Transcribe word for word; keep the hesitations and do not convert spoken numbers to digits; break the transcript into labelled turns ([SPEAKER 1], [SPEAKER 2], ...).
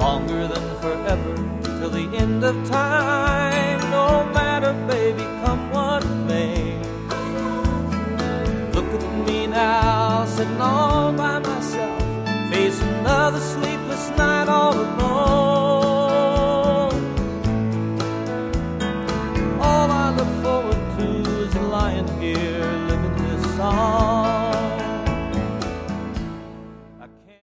[SPEAKER 1] longer than forever, till the end of time. No matter, baby, come what may. Look at me now, sitting all by myself, facing another sleep